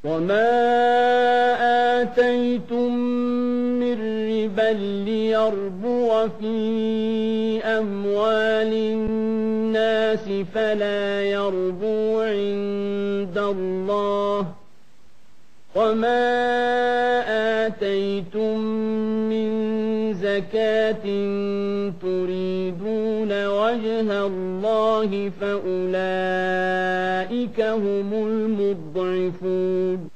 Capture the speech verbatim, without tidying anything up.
وما آتيتم من ربا ليربو في أموال الناس فلا يربو عند الله وما آتيتم من زكاة تريدون وجه الله فأولئك هم المضعفون